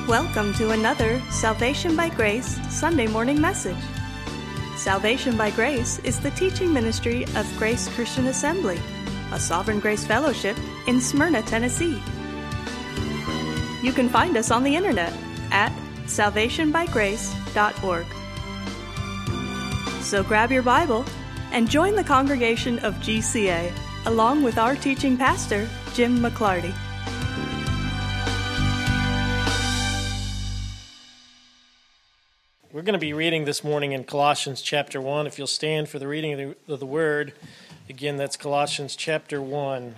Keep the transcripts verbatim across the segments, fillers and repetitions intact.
Welcome to another Salvation by Grace Sunday morning message. Salvation by Grace is the teaching ministry of Grace Christian Assembly, a Sovereign Grace Fellowship in Smyrna, Tennessee. You can find us on the internet at salvation by grace dot org. So grab your Bible and join the congregation of G C A along with our teaching pastor, Jim McClarty. We're going to be reading this morning in Colossians chapter one. If you'll stand for the reading of the, of the Word. Again, that's Colossians chapter one.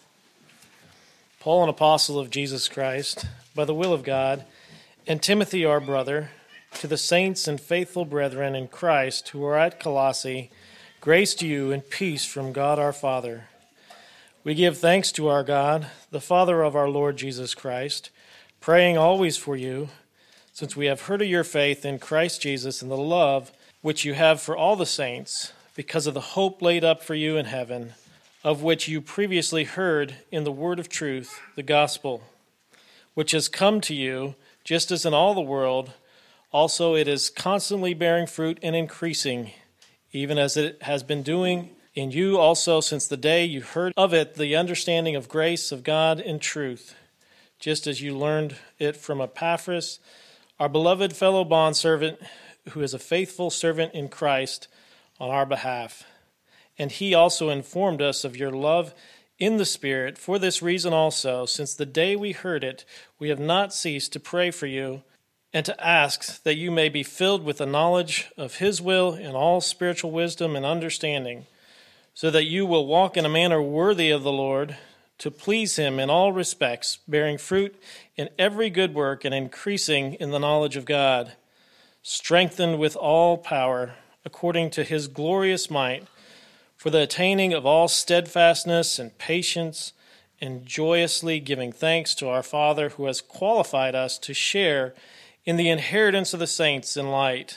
Paul, an apostle of Jesus Christ, by the will of God, and Timothy, our brother, to the saints and faithful brethren in Christ who are at Colossae, grace to you and peace from God our Father. We give thanks to our God, the Father of our Lord Jesus Christ, praying always for you, since we have heard of your faith in Christ Jesus and the love which you have for all the saints, because of the hope laid up for you in heaven, of which you previously heard in the word of truth, the gospel, which has come to you, just as in all the world, also it is constantly bearing fruit and increasing, even as it has been doing in you also since the day you heard of it, the understanding of grace of God in truth, just as you learned it from Epaphras, our beloved fellow bondservant, who is a faithful servant in Christ on our behalf. And he also informed us of your love in the Spirit. For this reason also, since the day we heard it, we have not ceased to pray for you and to ask that you may be filled with the knowledge of his will in all spiritual wisdom and understanding, so that you will walk in a manner worthy of the Lord, to please him in all respects, bearing fruit in every good work and increasing in the knowledge of God, strengthened with all power according to his glorious might, for the attaining of all steadfastness and patience, and joyously giving thanks to our Father who has qualified us to share in the inheritance of the saints in light.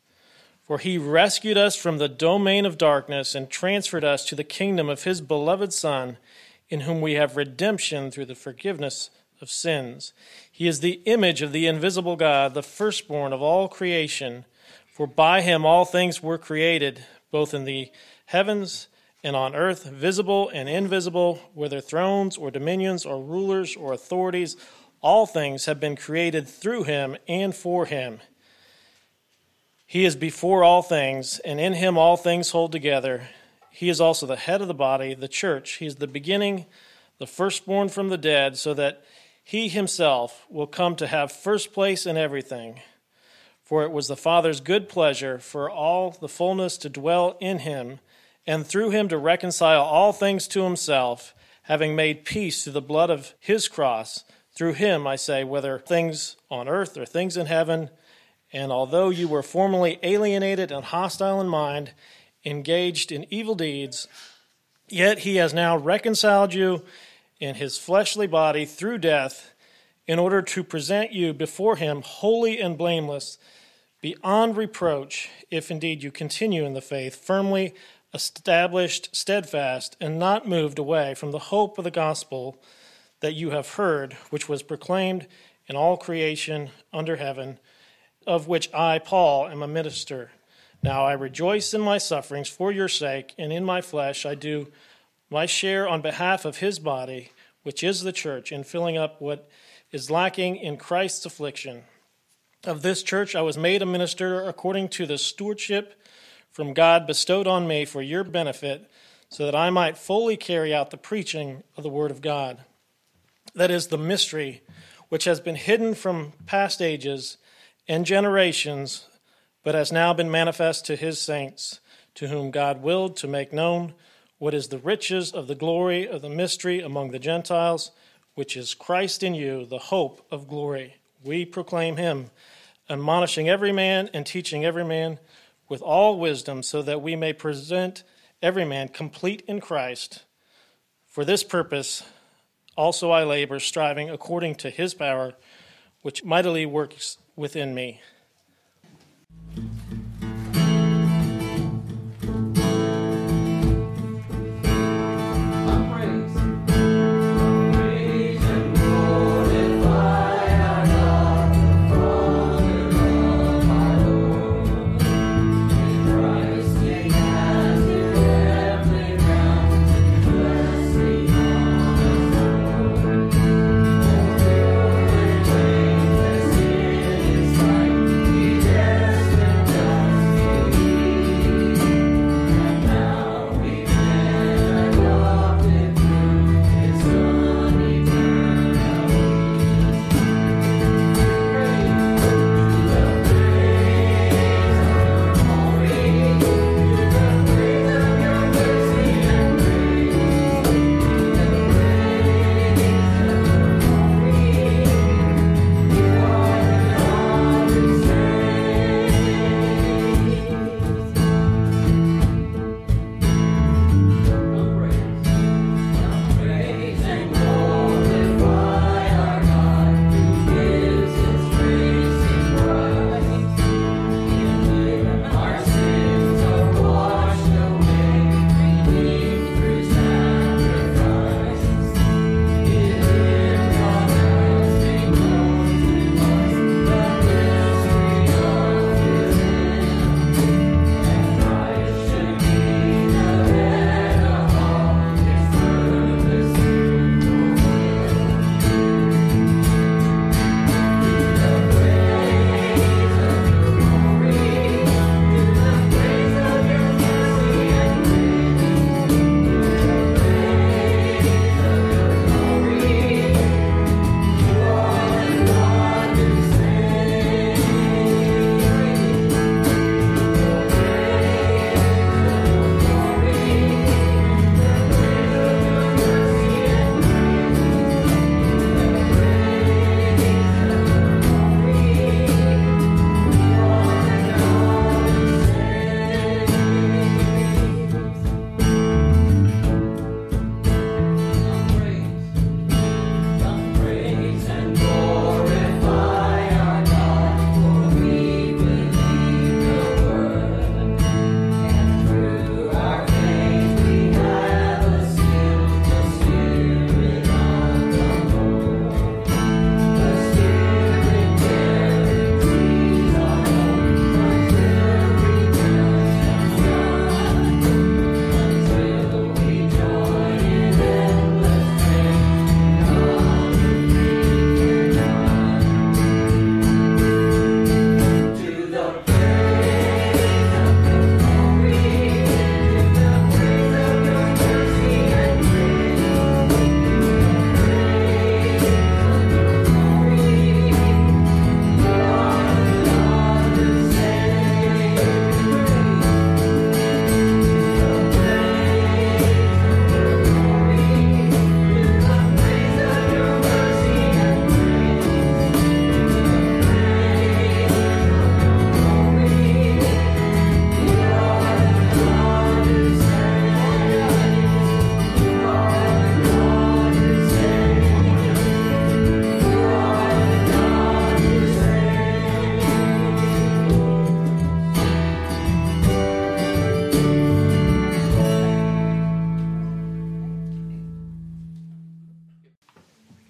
For he rescued us from the domain of darkness and transferred us to the kingdom of his beloved Son, in whom we have redemption through the forgiveness of sins. He is the image of the invisible God, the firstborn of all creation. For by him all things were created, both in the heavens and on earth, visible and invisible, whether thrones or dominions or rulers or authorities. All things have been created through him and for him. He is before all things, and in him all things hold together. He is also the head of the body, the church. He is the beginning, the firstborn from the dead, so that he himself will come to have first place in everything. For it was the Father's good pleasure for all the fullness to dwell in him, and through him to reconcile all things to himself, having made peace through the blood of his cross. Through him, I say, whether things on earth or things in heaven. And although you were formerly alienated and hostile in mind, engaged in evil deeds, yet he has now reconciled you in his fleshly body through death, in order to present you before him holy and blameless, beyond reproach, if indeed you continue in the faith, firmly established, steadfast, and not moved away from the hope of the gospel that you have heard, which was proclaimed in all creation under heaven, of which I, Paul, am a minister. Now I rejoice in my sufferings for your sake, and in my flesh I do my share on behalf of his body, which is the church, in filling up what is lacking in Christ's affliction. Of this church I was made a minister according to the stewardship from God bestowed on me for your benefit, so that I might fully carry out the preaching of the word of God. That is the mystery which has been hidden from past ages and generations, but has now been manifest to his saints, to whom God willed to make known what is the riches of the glory of the mystery among the Gentiles, which is Christ in you, the hope of glory. We proclaim him, admonishing every man and teaching every man with all wisdom, so that we may present every man complete in Christ. For this purpose also I labor, striving according to his power, which mightily works within me. Praise and glorify our God.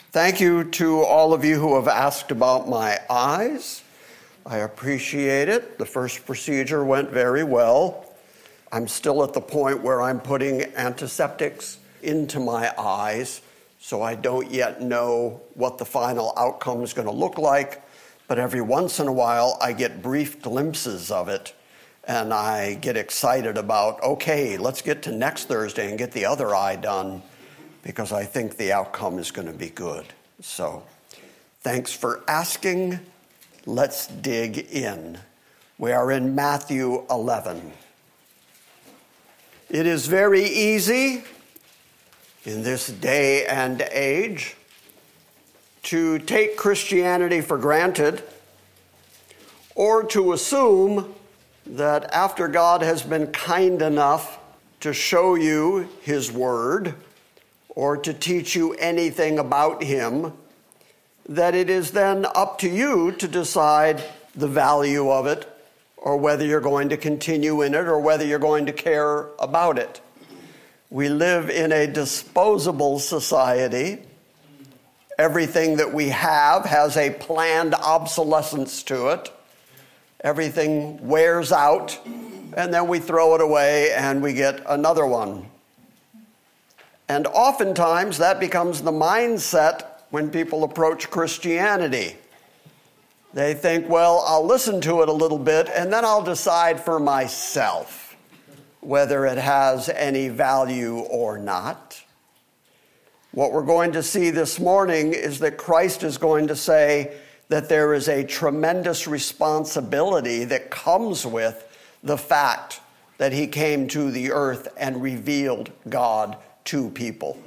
Thank you to all of you who have asked about my eyes. I appreciate it. The first procedure went very well. I'm still at the point where I'm putting antiseptics into my eyes, so I don't yet know what the final outcome is going to look like, but every once in a while I get brief glimpses of it, and I get excited about, okay, let's get to next Thursday and get the other eye done, because I think the outcome is going to be good. So, thanks for asking. Let's dig in. We are in Matthew eleven. It is very easy in this day and age to take Christianity for granted, or to assume that after God has been kind enough to show you his word or to teach you anything about him, that it is then up to you to decide the value of it, or whether you're going to continue in it, or whether you're going to care about it. We live in a disposable society. Everything that we have has a planned obsolescence to it. Everything wears out, and then we throw it away and we get another one. And oftentimes that becomes the mindset when people approach Christianity. They think, well, I'll listen to it a little bit and then I'll decide for myself whether it has any value or not. What we're going to see this morning is that Christ is going to say that there is a tremendous responsibility that comes with the fact that he came to the earth and revealed God to people.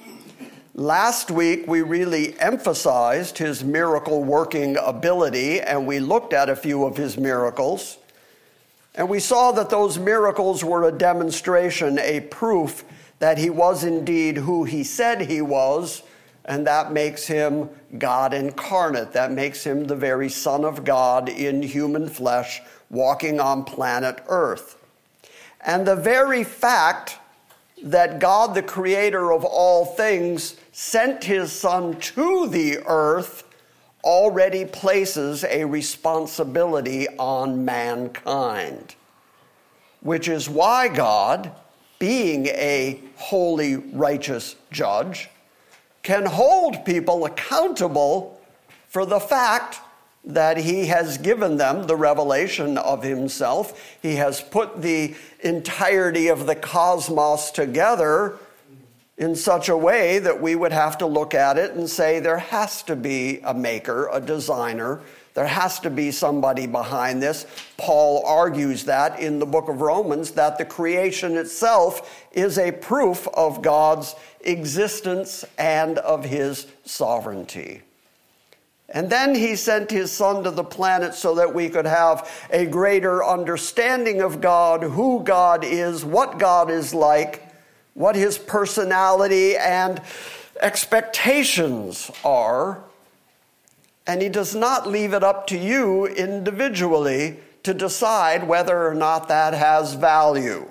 Last week, we really emphasized his miracle-working ability, and we looked at a few of his miracles. And we saw that those miracles were a demonstration, a proof that he was indeed who he said he was, and that makes him God incarnate. That makes him the very Son of God in human flesh, walking on planet Earth. And the very fact that God, the creator of all things, sent his Son to the earth already places a responsibility on mankind, which is why God, being a holy, righteous judge, can hold people accountable for the fact that he has given them the revelation of himself. He has put the entirety of the cosmos together in such a way that we would have to look at it and say there has to be a maker, a designer. There has to be somebody behind this. Paul argues that in the book of Romans, that the creation itself is a proof of God's existence and of his sovereignty. And then he sent his Son to the planet so that we could have a greater understanding of God, who God is, what God is like, what his personality and expectations are. And he does not leave it up to you individually to decide whether or not that has value.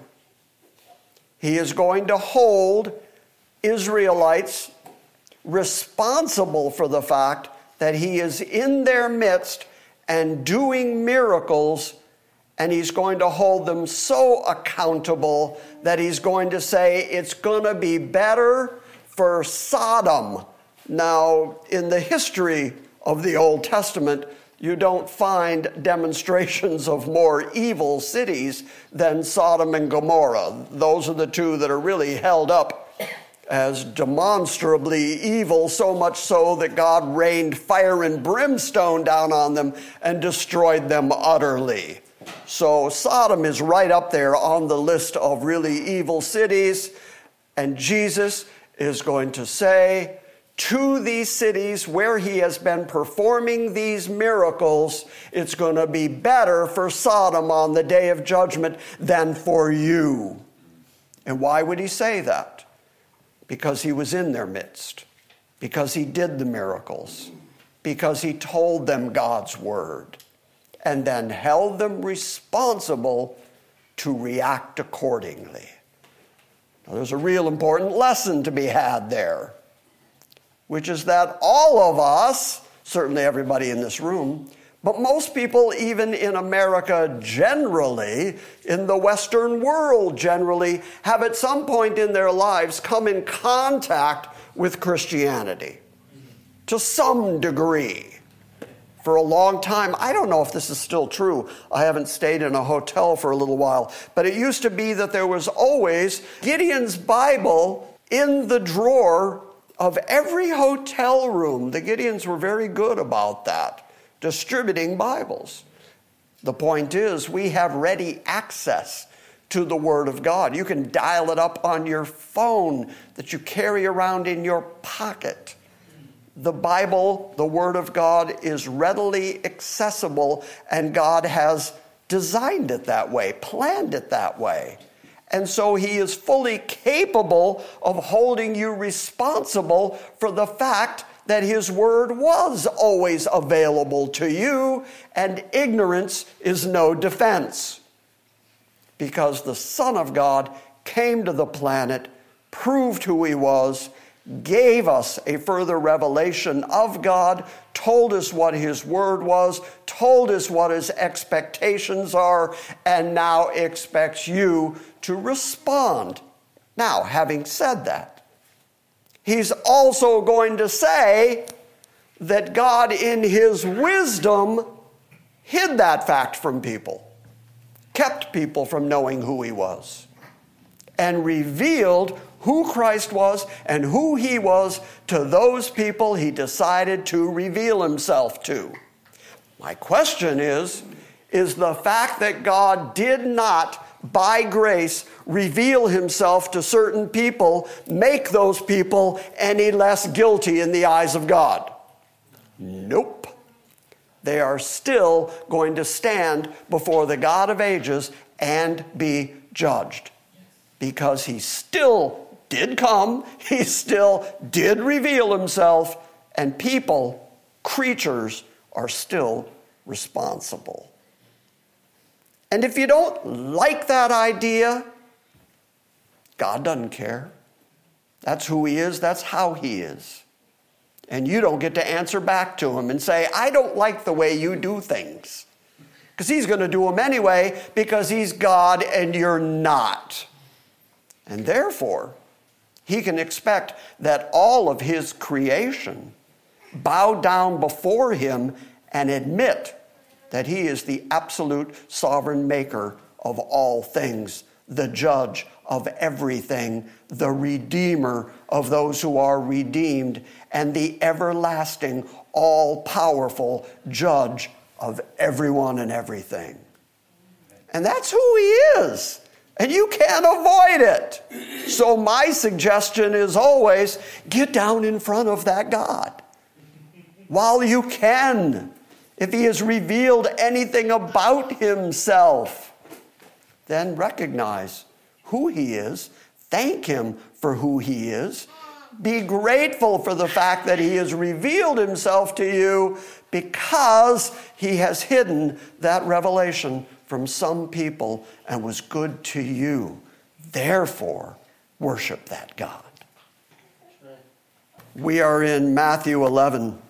He is going to hold Israelites responsible for the fact that he is in their midst and doing miracles, and he's going to hold them so accountable that he's going to say it's going to be better for Sodom. Now, in the history of the Old Testament, you don't find demonstrations of more evil cities than Sodom and Gomorrah. Those are the two that are really held up as demonstrably evil, so much so that God rained fire and brimstone down on them and destroyed them utterly. So Sodom is right up there on the list of really evil cities, and Jesus is going to say to these cities where he has been performing these miracles, it's going to be better for Sodom on the day of judgment than for you. And why would he say that? Because he was in their midst, because he did the miracles, because he told them God's word, and then held them responsible to react accordingly. Now, there's a real important lesson to be had there. which is that all of us, certainly everybody in this room, but most people, even in America generally, in the Western world generally, have at some point in their lives come in contact with Christianity to some degree. For a long time, I don't know if this is still true. I haven't stayed in a hotel for a little while, but it used to be that there was always Gideon's Bible in the drawer of every hotel room. The Gideons were very good about that, distributing Bibles. The point is, we have ready access to the Word of God. You can dial it up on your phone that you carry around in your pocket. The Bible, the Word of God, is readily accessible, and God has designed it that way, planned it that way. And so he is fully capable of holding you responsible for the fact that his word was always available to you, and ignorance is no defense. Because the Son of God came to the planet, proved who he was, gave us a further revelation of God, told us what his word was, told us what his expectations are, and now expects you to respond. Now, having said that, he's also going to say that God in his wisdom hid that fact from people, kept people from knowing who he was, and revealed who Christ was and who he was to those people he decided to reveal himself to. My question is, is the fact that God did not, by grace, reveal himself to certain people make those people any less guilty in the eyes of God? Nope. They are still going to stand before the God of ages and be judged, because he still did come, he still did reveal himself, and people, creatures, are still responsible. And if you don't like that idea, God doesn't care. That's who he is, that's how he is. And you don't get to answer back to him and say, I don't like the way you do things. Because he's going to do them anyway, because he's God and you're not. And therefore, he can expect that all of his creation bow down before him and admit that he is the absolute sovereign maker of all things, the judge of everything, the redeemer of those who are redeemed, and the everlasting, all-powerful judge of everyone and everything. And that's who he is. And you can't avoid it. So my suggestion is always, get down in front of that God while you can. If he has revealed anything about himself, then recognize who he is. Thank him for who he is. Be grateful for the fact that he has revealed himself to you, because he has hidden that revelation from some people and was good to you. Therefore, worship that God. We are in Matthew eleven.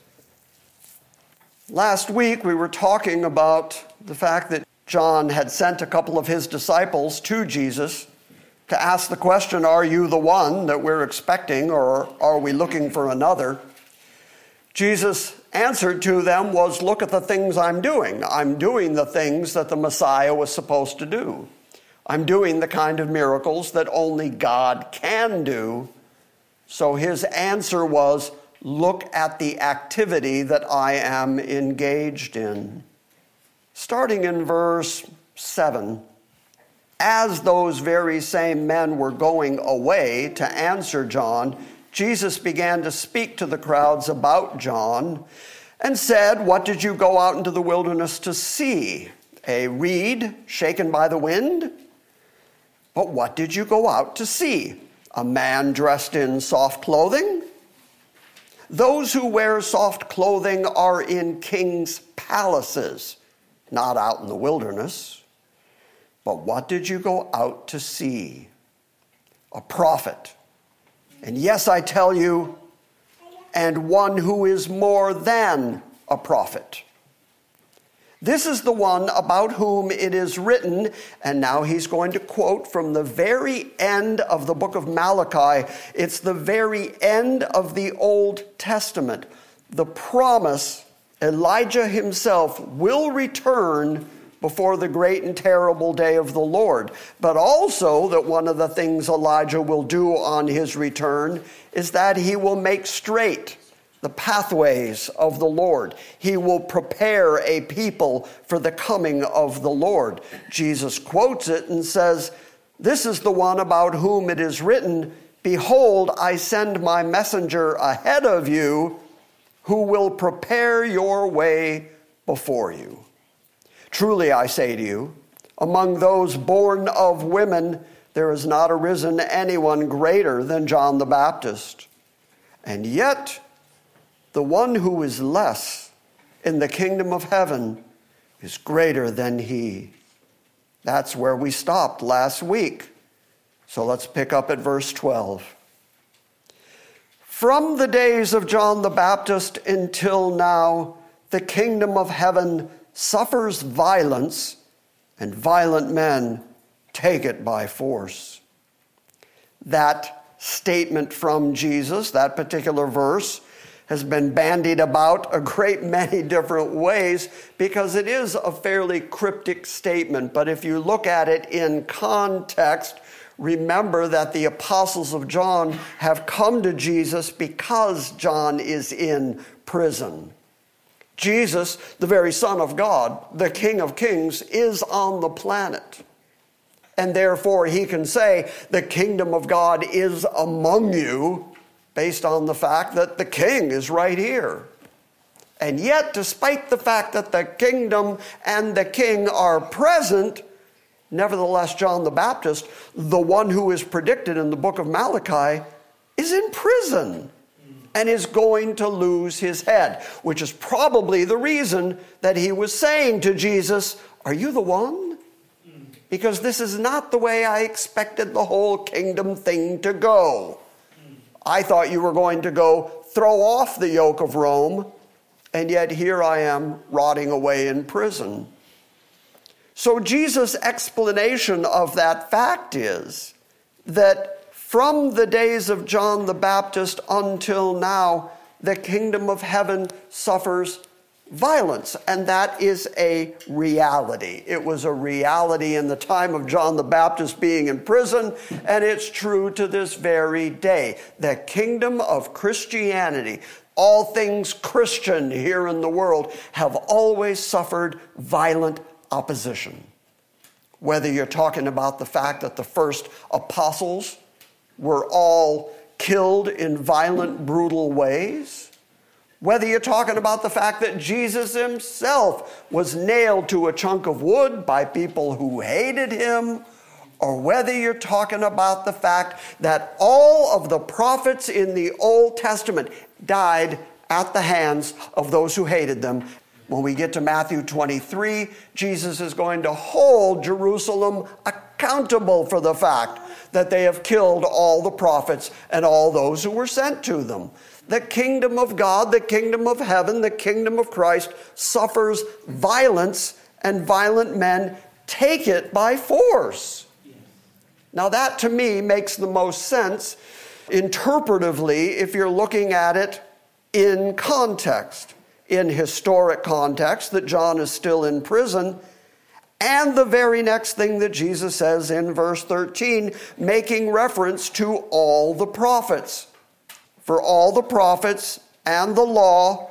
Last week we were talking about the fact that John had sent a couple of his disciples to Jesus to ask the question, are you the one that we're expecting, or are we looking for another? Jesus' answer to them was, look at the things I'm doing. I'm doing the things that the Messiah was supposed to do. I'm doing the kind of miracles that only God can do. So his answer was, look at the activity that I am engaged in. Starting in verse seven, as those very same men were going away to answer John, Jesus began to speak to the crowds about John and said, what did you go out into the wilderness to see? A reed shaken by the wind? But what did you go out to see? A man dressed in soft clothing? Those who wear soft clothing are in kings' palaces, not out in the wilderness. But what did you go out to see? A prophet. And yes, I tell you, and one who is more than a prophet. This is the one about whom it is written, and now he's going to quote from the very end of the book of Malachi. It's the very end of the Old Testament. The promise Elijah himself will return before the great and terrible day of the Lord. But also that one of the things Elijah will do on his return is that he will make straight the pathways of the Lord. He will prepare a people for the coming of the Lord. Jesus quotes it and says, "This is the one about whom it is written, 'Behold, I send my messenger ahead of you, who will prepare your way before you.' Truly I say to you, among those born of women, there has not arisen anyone greater than John the Baptist. And yet, the one who is less in the kingdom of heaven is greater than he." That's where we stopped last week. So let's pick up at verse twelve. "From the days of John the Baptist until now, the kingdom of heaven suffers violence, and violent men take it by force." That statement from Jesus, that particular verse, has been bandied about a great many different ways because it is a fairly cryptic statement. But if you look at it in context, remember that the apostles of John have come to Jesus because John is in prison. Jesus, the very Son of God, the King of Kings, is on the planet. And therefore he can say, the kingdom of God is among you, based on the fact that the king is right here. And yet, despite the fact that the kingdom and the king are present, nevertheless, John the Baptist, the one who is predicted in the book of Malachi, is in prison and is going to lose his head, which is probably the reason that he was saying to Jesus, "Are you the one? Because this is not the way I expected the whole kingdom thing to go. I thought you were going to go throw off the yoke of Rome, and yet here I am rotting away in prison." So Jesus' explanation of that fact is that from the days of John the Baptist until now, the kingdom of heaven suffers violence, and that is a reality. It was a reality in the time of John the Baptist being in prison, and it's true to this very day. The kingdom of Christianity, all things Christian here in the world, have always suffered violent opposition. Whether you're talking about the fact that the first apostles were all killed in violent, brutal ways, whether you're talking about the fact that Jesus himself was nailed to a chunk of wood by people who hated him, or whether you're talking about the fact that all of the prophets in the Old Testament died at the hands of those who hated them. When we get to Matthew twenty-three, Jesus is going to hold Jerusalem accountable for the fact that they have killed all the prophets and all those who were sent to them. The kingdom of God, the kingdom of heaven, the kingdom of Christ suffers violence, and violent men take it by force. Now that to me makes the most sense interpretively if you're looking at it in context, in historic context, that John is still in prison, and the very next thing that Jesus says in verse thirteen, making reference to all the prophets. For all the prophets and the law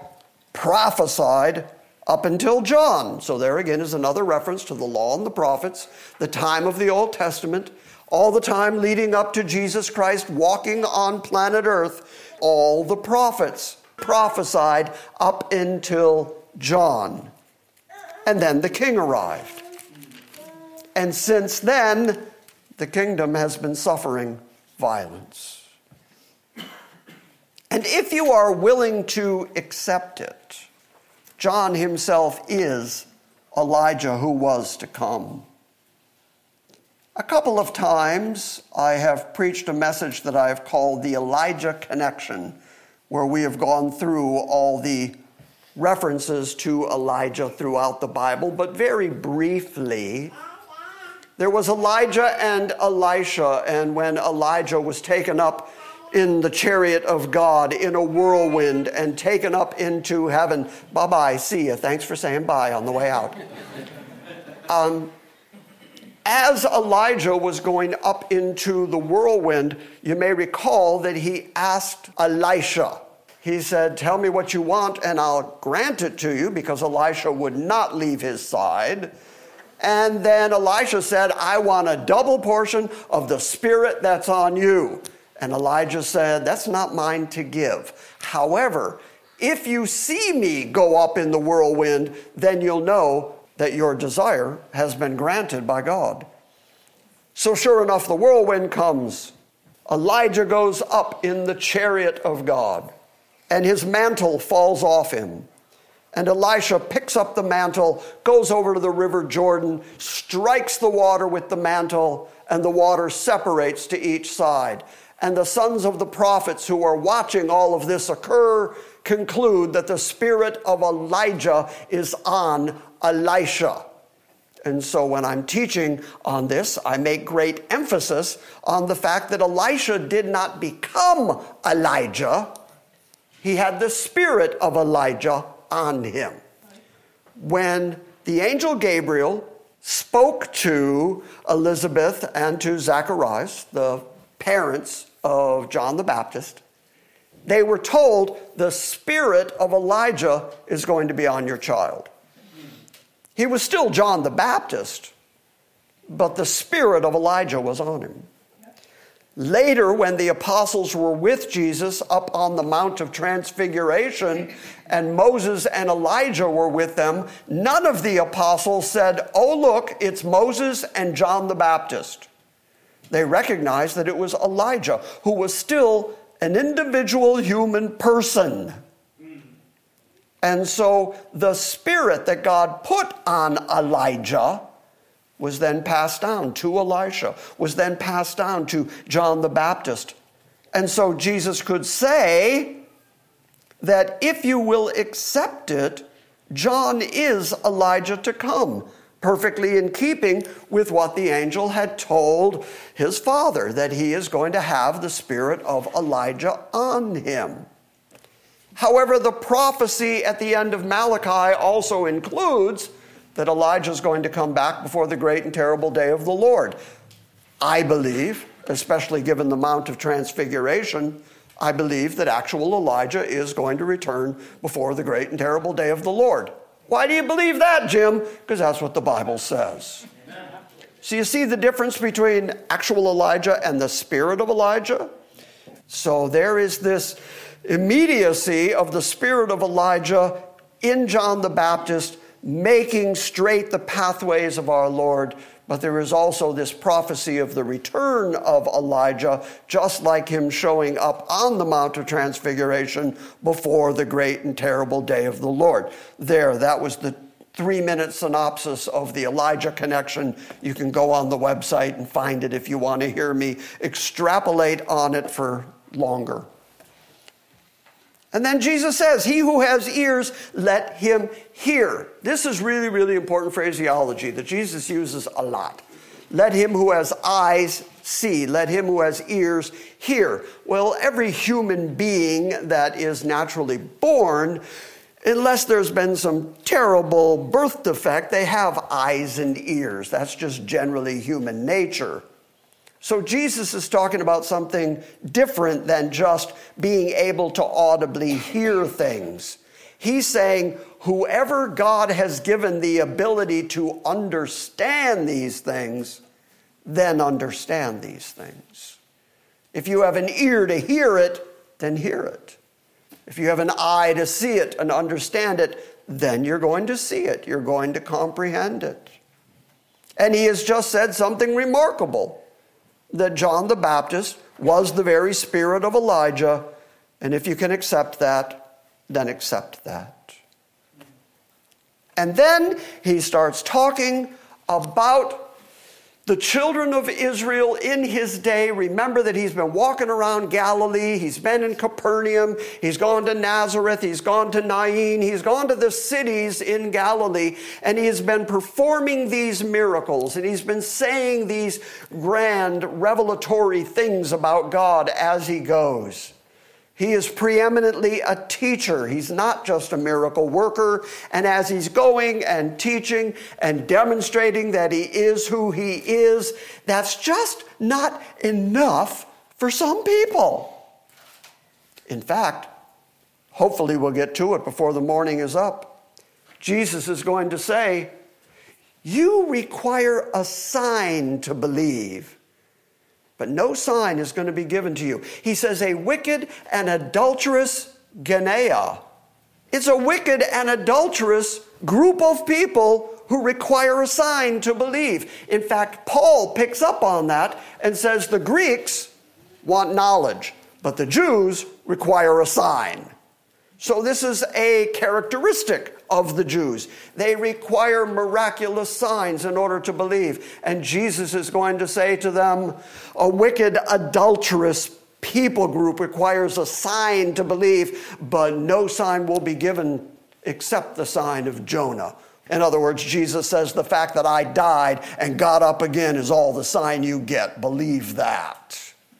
prophesied up until John. So there again is another reference to the law and the prophets, the time of the Old Testament, all the time leading up to Jesus Christ walking on planet Earth. All the prophets prophesied up until John. And then the king arrived. And since then, the kingdom has been suffering violence. And if you are willing to accept it, John himself is Elijah who was to come. A couple of times I have preached a message that I have called the Elijah Connection, where we have gone through all the references to Elijah throughout the Bible, but very briefly, there was Elijah and Elisha, and when Elijah was taken up in the chariot of God in a whirlwind and taken up into heaven, bye-bye, see ya, thanks for saying bye on the way out. Um, As Elijah was going up into the whirlwind, you may recall that he asked Elisha. He said, tell me what you want and I'll grant it to you, because Elisha would not leave his side. And then Elisha said, I want a double portion of the Spirit that's on you. And Elijah said, that's not mine to give. However, if you see me go up in the whirlwind, then you'll know that your desire has been granted by God. So sure enough, the whirlwind comes. Elijah goes up in the chariot of God, and his mantle falls off him. And Elisha picks up the mantle, goes over to the river Jordan, strikes the water with the mantle, and the water separates to each side. And the sons of the prophets who are watching all of this occur conclude that the spirit of Elijah is on Elisha. And so when I'm teaching on this, I make great emphasis on the fact that Elisha did not become Elijah. He had the spirit of Elijah on him. When the angel Gabriel spoke to Elizabeth and to Zacharias, the parents of John the Baptist, they were told the spirit of Elijah is going to be on your child. He was still John the Baptist, but the spirit of Elijah was on him. Later, when the apostles were with Jesus up on the Mount of Transfiguration, and Moses and Elijah were with them, none of the apostles said, oh, look, it's Moses and John the Baptist. They recognized that it was Elijah, who was still an individual human person. And so the spirit that God put on Elijah was then passed down to Elisha, was then passed down to John the Baptist. And so Jesus could say that if you will accept it, John is Elijah to come, perfectly in keeping with what the angel had told his father, that he is going to have the spirit of Elijah on him. However, the prophecy at the end of Malachi also includes that Elijah is going to come back before the great and terrible day of the Lord. I believe, especially given the Mount of Transfiguration, I believe that actual Elijah is going to return before the great and terrible day of the Lord. Why do you believe that, Jim? Because that's what the Bible says. Amen. So you see the difference between actual Elijah and the spirit of Elijah? So there is this immediacy of the spirit of Elijah in John the Baptist, making straight the pathways of our Lord. But there is also this prophecy of the return of Elijah, just like him showing up on the Mount of Transfiguration before the great and terrible day of the Lord. There, that was the three-minute synopsis of the Elijah connection. You can go on the website and find it if you want to hear me extrapolate on it for longer. And then Jesus says, he who has ears, let him hear. This is really, really important phraseology that Jesus uses a lot. Let him who has eyes see. Let him who has ears hear. Well, every human being that is naturally born, unless there's been some terrible birth defect, they have eyes and ears. That's just generally human nature. So Jesus is talking about something different than just being able to audibly hear things. He's saying whoever God has given the ability to understand these things, then understand these things. If you have an ear to hear it, then hear it. If you have an eye to see it and understand it, then you're going to see it. You're going to comprehend it. And he has just said something remarkable, that John the Baptist was the very spirit of Elijah, and if you can accept that, then accept that. And then he starts talking about The children of Israel in his day, remember that he's been walking around Galilee, he's been in Capernaum, he's gone to Nazareth, he's gone to Nain, he's gone to the cities in Galilee, and he has been performing these miracles, and he's been saying these grand revelatory things about God as he goes. He is preeminently a teacher. He's not just a miracle worker. And as he's going and teaching and demonstrating that he is who he is, that's just not enough for some people. In fact, hopefully we'll get to it before the morning is up. Jesus is going to say, you require a sign to believe. But no sign is going to be given to you. He says a wicked and adulterous Genea. It's a wicked and adulterous group of people who require a sign to believe. In fact, Paul picks up on that and says the Greeks want knowledge, but the Jews require a sign. So this is a characteristic of the Jews. They require miraculous signs in order to believe. And Jesus is going to say to them, a wicked, adulterous people group requires a sign to believe, but no sign will be given except the sign of Jonah. In other words, Jesus says the fact that I died and got up again is all the sign you get. Believe that.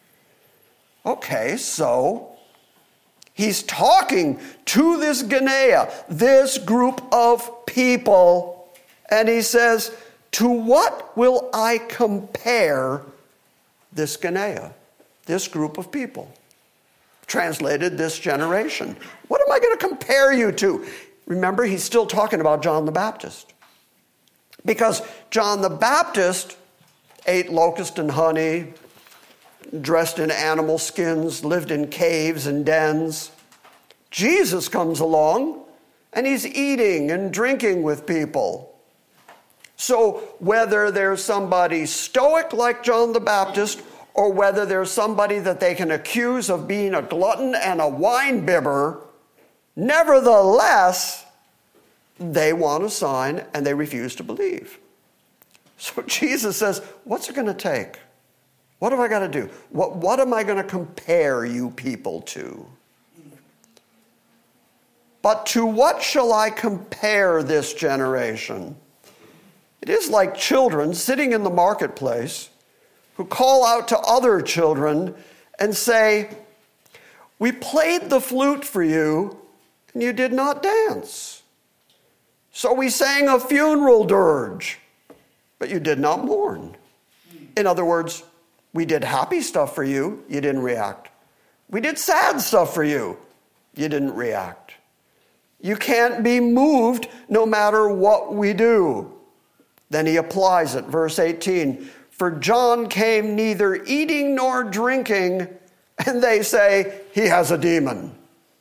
Okay, so he's talking to this Genea, this group of people, and he says, to what will I compare this Genea, this group of people? Translated, this generation. What am I going to compare you to? Remember, he's still talking about John the Baptist. Because John the Baptist ate locust and honey, dressed in animal skins, lived in caves and dens. Jesus comes along and he's eating and drinking with people. So whether there's somebody stoic like John the Baptist, or whether there's somebody that they can accuse of being a glutton and a wine bibber, nevertheless, they want a sign and they refuse to believe. So Jesus says, what's it going to take? What have I got to do? What, what am I going to compare you people to? But to what shall I compare this generation? It is like children sitting in the marketplace who call out to other children and say, we played the flute for you and you did not dance. So we sang a funeral dirge, but you did not mourn. In other words, we did happy stuff for you, you didn't react. We did sad stuff for you, you didn't react. You can't be moved no matter what we do. Then he applies it, verse eighteen. For John came neither eating nor drinking, and they say he has a demon.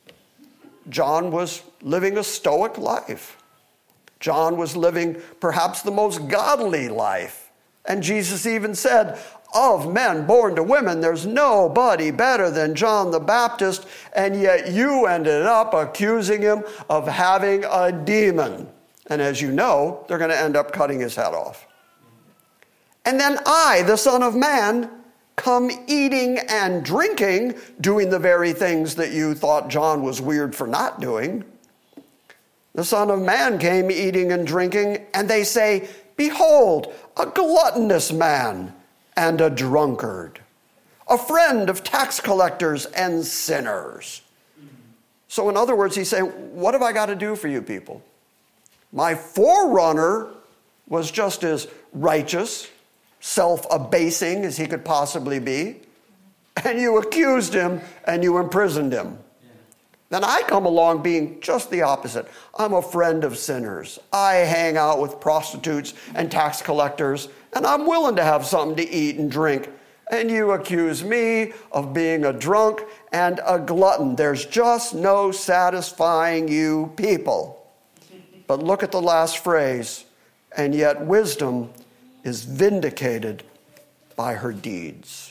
John was living a stoic life. John was living perhaps the most godly life. And Jesus even said, of men born to women, there's nobody better than John the Baptist, and yet you ended up accusing him of having a demon. And as you know, they're going to end up cutting his head off. And then I, the Son of Man, come eating and drinking, doing the very things that you thought John was weird for not doing. The Son of Man came eating and drinking, and they say, behold, a gluttonous man and a drunkard, a friend of tax collectors and sinners. So in other words, he's saying, what have I got to do for you people? My forerunner was just as righteous, self-abasing as he could possibly be, and you accused him and you imprisoned him. Then I come along being just the opposite. I'm a friend of sinners. I hang out with prostitutes and tax collectors, and I'm willing to have something to eat and drink. And you accuse me of being a drunk and a glutton. There's just no satisfying you people. But look at the last phrase. And yet wisdom is vindicated by her deeds.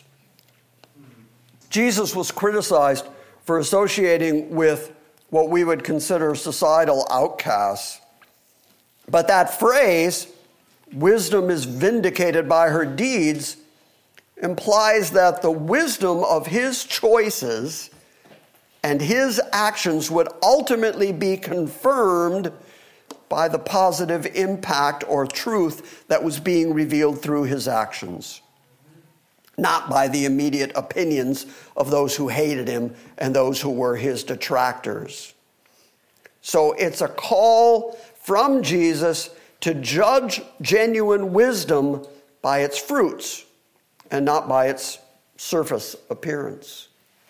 Jesus was criticized for associating with what we would consider societal outcasts. But that phrase, wisdom is vindicated by her deeds implies that the wisdom of his choices and his actions would ultimately be confirmed by the positive impact or truth that was being revealed through his actions, not by the immediate opinions of those who hated him and those who were his detractors. So it's a call from Jesus to judge genuine wisdom by its fruits and not by its surface appearance.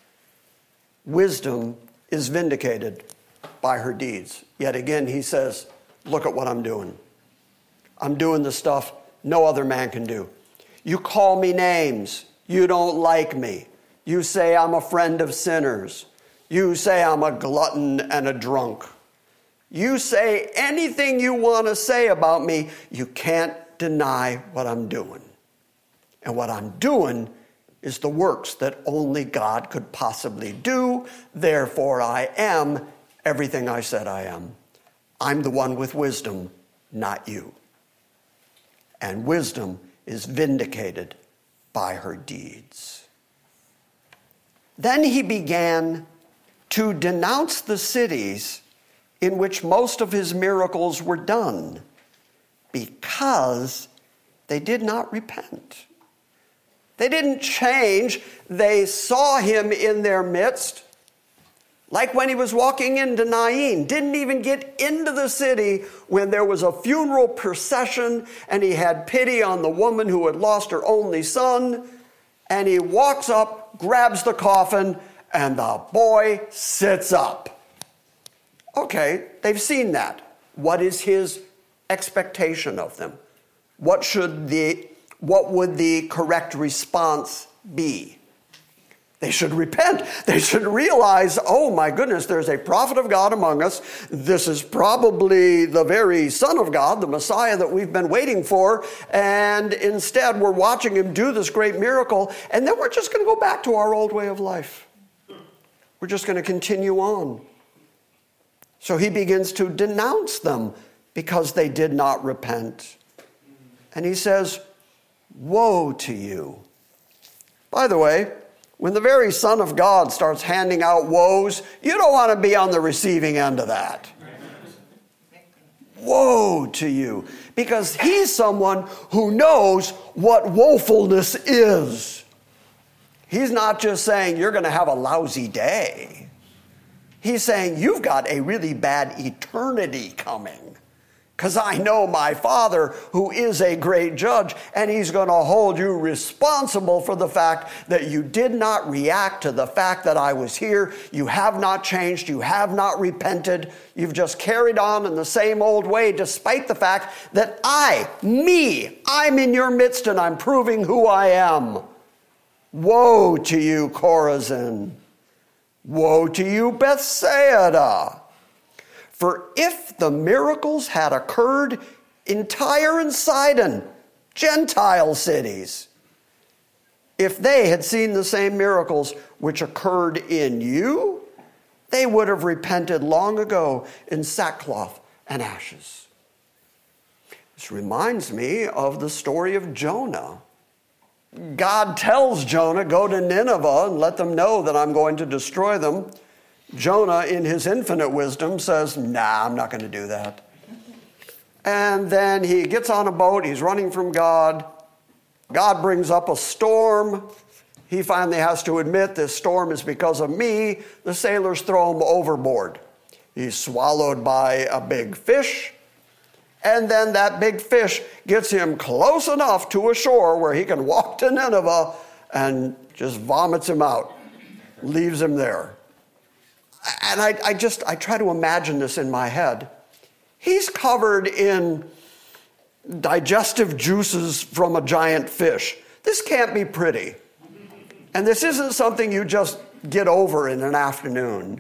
Wisdom is vindicated by her deeds. Yet again, he says, look at what I'm doing. I'm doing the stuff no other man can do. You call me names. You don't like me. You say I'm a friend of sinners. You say I'm a glutton and a drunk. You say anything you want to say about me. You can't deny what I'm doing. And what I'm doing is the works that only God could possibly do. Therefore, I am everything I said I am. I'm the one with wisdom, not you. And wisdom is vindicated by her deeds. Then he began to denounce the cities in which most of his miracles were done because they did not repent. They didn't change. They saw him in their midst, like when he was walking into Nain, didn't even get into the city when there was a funeral procession and he had pity on the woman who had lost her only son, and he walks up, grabs the coffin, and the boy sits up. Okay, they've seen that. What is his expectation of them? What should the, what would the correct response be? They should repent. They should realize, oh my goodness, there's a prophet of God among us. This is probably the very Son of God, the Messiah that we've been waiting for. And instead, we're watching him do this great miracle. And then we're just going to go back to our old way of life. We're just going to continue on. So he begins to denounce them because they did not repent. And he says, woe to you. By the way, when the very Son of God starts handing out woes, you don't want to be on the receiving end of that. Woe to you. Because he's someone who knows what woefulness is. He's not just saying you're going to have a lousy day. He's saying you've got a really bad eternity coming. Because I know my Father, who is a great judge, and he's going to hold you responsible for the fact that you did not react to the fact that I was here. You have not changed. You have not repented. You've just carried on in the same old way, despite the fact that I, me, I'm in your midst and I'm proving who I am. Woe to you, Chorazin. Woe to you, Bethsaida. For if the miracles had occurred in Tyre and Sidon, Gentile cities, if they had seen the same miracles which occurred in you, they would have repented long ago in sackcloth and ashes. This reminds me of the story of Jonah. God tells Jonah, go to Nineveh and let them know that I'm going to destroy them. Jonah, in his infinite wisdom, says, nah, I'm not going to do that. And then he gets on a boat. He's running from God. God brings up a storm. He finally has to admit this storm is because of me. The sailors throw him overboard. He's swallowed by a big fish. And then that big fish gets him close enough to a shore where he can walk to Nineveh and just vomits him out, leaves him there. And I, I just, I try to imagine this in my head. He's covered in digestive juices from a giant fish. This can't be pretty. And this isn't something you just get over in an afternoon.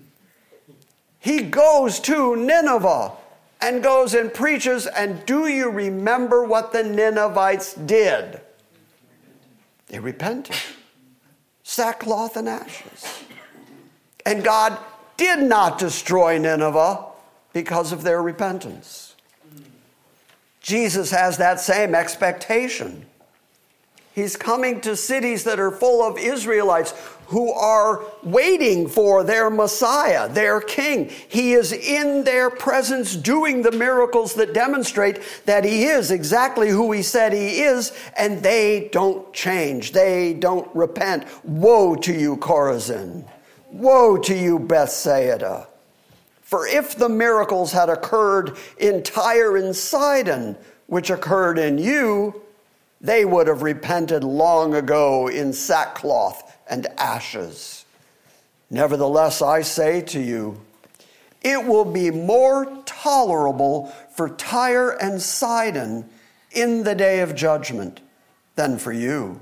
He goes to Nineveh and goes and preaches. And do you remember what the Ninevites did? They repented. Sackcloth and ashes. And God did not destroy Nineveh because of their repentance. Jesus has that same expectation. He's coming to cities that are full of Israelites who are waiting for their Messiah, their King. He is in their presence doing the miracles that demonstrate that he is exactly who he said he is, and they don't change. They don't repent. Woe to you, Chorazin! Woe to you, Bethsaida! For if the miracles had occurred in Tyre and Sidon, which occurred in you, they would have repented long ago in sackcloth and ashes. Nevertheless, I say to you, it will be more tolerable for Tyre and Sidon in the day of judgment than for you.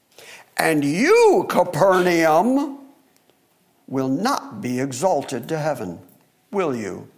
And you, Capernaum, will not be exalted to heaven, will you?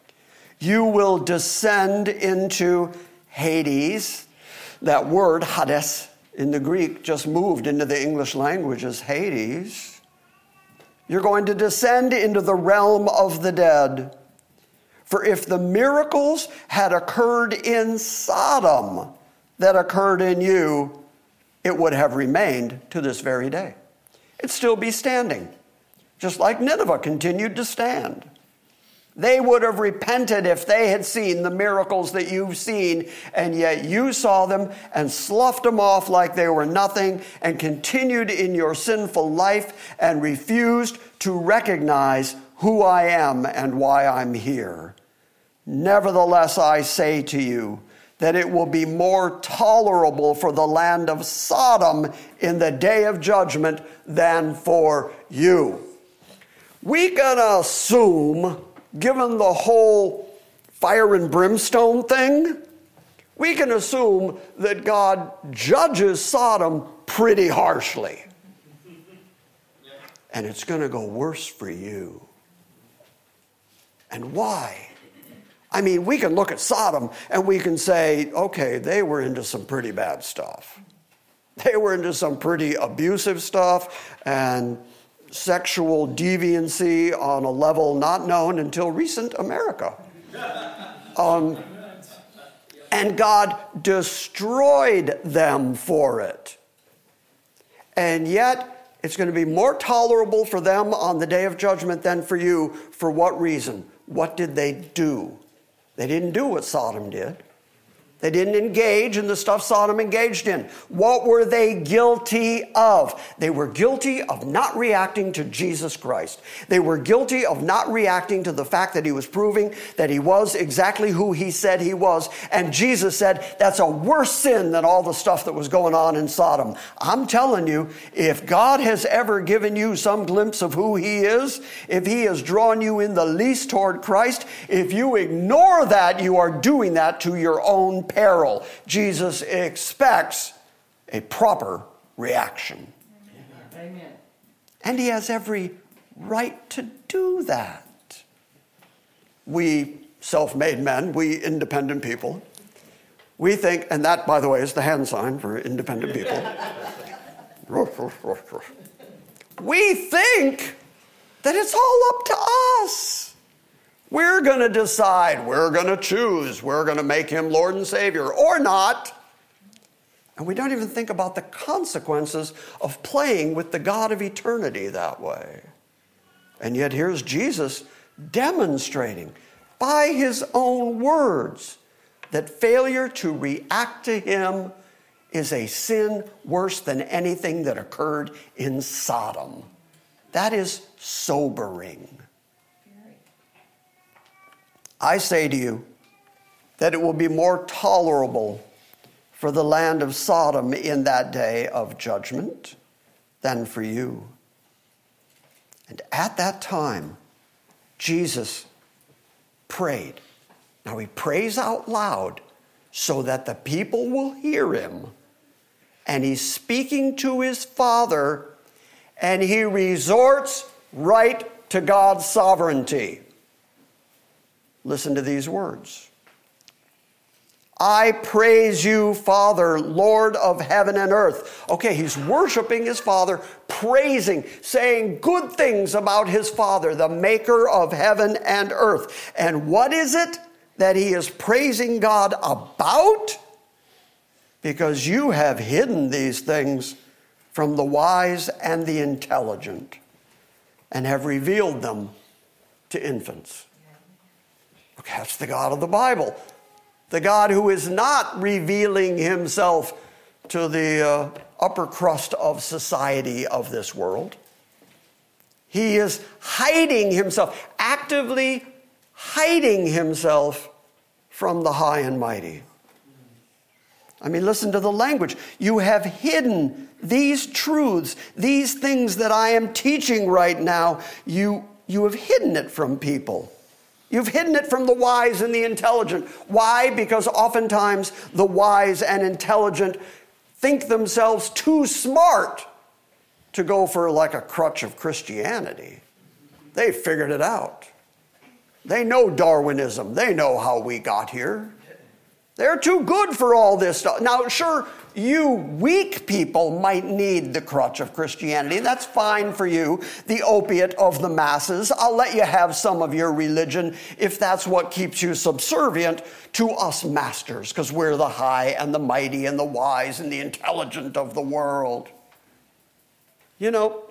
You will descend into Hades. That word, Hades, in the Greek, just moved into the English language as Hades. You're going to descend into the realm of the dead. For if the miracles had occurred in Sodom that occurred in you, it would have remained to this very day. It'd still be standing, just like Nineveh continued to stand. They would have repented if they had seen the miracles that you've seen, and yet you saw them and sloughed them off like they were nothing and continued in your sinful life and refused to recognize who I am and why I'm here. Nevertheless, I say to you that it will be more tolerable for the land of Sodom in the day of judgment than for you. We can assume, given the whole fire and brimstone thing, we can assume that God judges Sodom pretty harshly. And it's going to go worse for you. And why? I mean, we can look at Sodom and we can say, okay, they were into some pretty bad stuff. They were into some pretty abusive stuff and sexual deviancy on a level not known until recent America. Um, and God destroyed them for it. And yet, it's going to be more tolerable for them on the day of judgment than for you. For what reason? What did they do? They didn't do what Sodom did. They didn't engage in the stuff Sodom engaged in. What were they guilty of? They were guilty of not reacting to Jesus Christ. They were guilty of not reacting to the fact that he was proving that he was exactly who he said he was. And Jesus said, that's a worse sin than all the stuff that was going on in Sodom. I'm telling you, if God has ever given you some glimpse of who he is, if he has drawn you in the least toward Christ, if you ignore that, you are doing that to your own peril. Jesus expects a proper reaction. Amen. And he has every right to do that. We self-made men, we independent people, we think, and that, by the way, is the hand sign for independent people. We think that it's all up to us. We're going to decide, we're going to choose, we're going to make him Lord and Savior, or not. And we don't even think about the consequences of playing with the God of eternity that way. And yet here's Jesus demonstrating by his own words that failure to react to him is a sin worse than anything that occurred in Sodom. That is sobering. I say to you that it will be more tolerable for the land of Sodom in that day of judgment than for you. And at that time, Jesus prayed. Now he prays out loud so that the people will hear him. And he's speaking to his Father, and he resorts right to God's sovereignty. Listen to these words. I praise you, Father, Lord of heaven and earth. Okay, he's worshiping his Father, praising, saying good things about his Father, the maker of heaven and earth. And what is it that he is praising God about? Because you have hidden these things from the wise and the intelligent and have revealed them to infants. That's the God of the Bible. The God who is not revealing himself to the uh, upper crust of society of this world. He is hiding himself, actively hiding himself from the high and mighty. I mean, listen to the language. You have hidden these truths, these things that I am teaching right now, you, you have hidden it from people. You've hidden it from the wise and the intelligent. Why? Because oftentimes the wise and intelligent think themselves too smart to go for like a crutch of Christianity. They figured it out. They know Darwinism. They know how we got here. They're too good for all this stuff. Now, sure, you weak people might need the crutch of Christianity. That's fine for you, the opiate of the masses. I'll let you have some of your religion if that's what keeps you subservient to us masters, because we're the high and the mighty and the wise and the intelligent of the world. You know,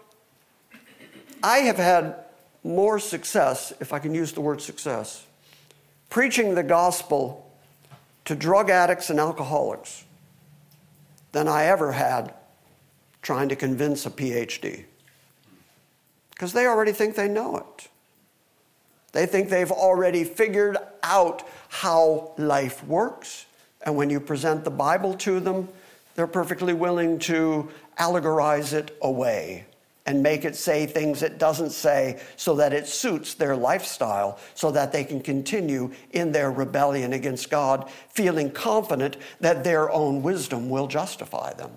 I have had more success, if I can use the word success, preaching the gospel to drug addicts and alcoholics than I ever had trying to convince a P H D. Because they already think they know it. They think they've already figured out how life works. And when you present the Bible to them, they're perfectly willing to allegorize it away and make it say things it doesn't say so that it suits their lifestyle, so that they can continue in their rebellion against God, feeling confident that their own wisdom will justify them.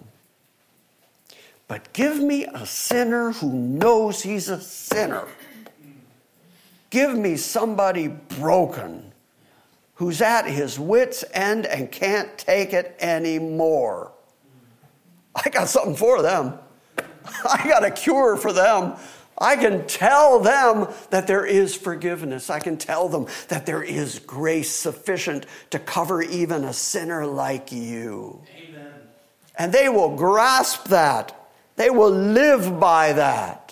But give me a sinner who knows he's a sinner. Give me somebody broken who's at his wit's end and can't take it anymore. I got something for them. I got a cure for them. I can tell them that there is forgiveness. I can tell them that there is grace sufficient to cover even a sinner like you. Amen. And they will grasp that. They will live by that.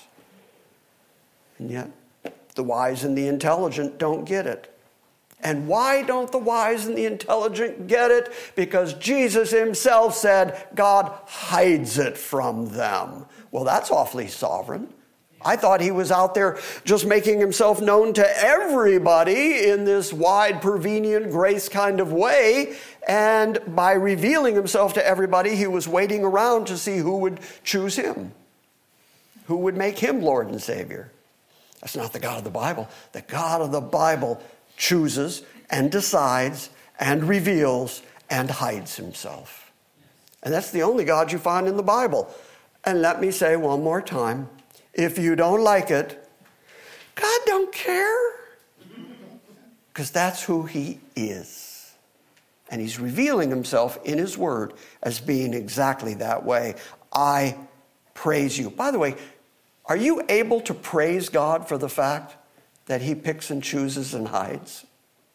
And yet, the wise and the intelligent don't get it. And why don't the wise and the intelligent get it? Because Jesus himself said God hides it from them. Well, that's awfully sovereign. I thought he was out there just making himself known to everybody in this wide, prevenient grace kind of way. And by revealing himself to everybody, he was waiting around to see who would choose him, who would make him Lord and Savior. That's not the God of the Bible. The God of the Bible chooses and decides and reveals and hides himself. And that's the only God you find in the Bible. And let me say one more time, if you don't like it, God don't care. Because that's who he is. And he's revealing himself in his word as being exactly that way. I praise you. By the way, are you able to praise God for the fact that he picks and chooses and hides?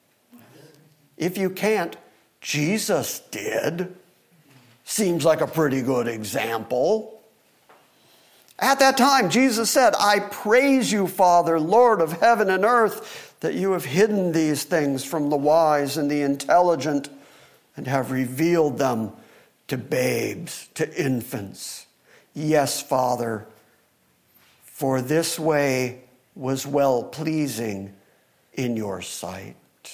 If you can't, Jesus did. Seems like a pretty good example. At that time, Jesus said, I praise you, Father, Lord of heaven and earth, that you have hidden these things from the wise and the intelligent and have revealed them to babes, to infants. Yes, Father, for this way was well-pleasing in your sight.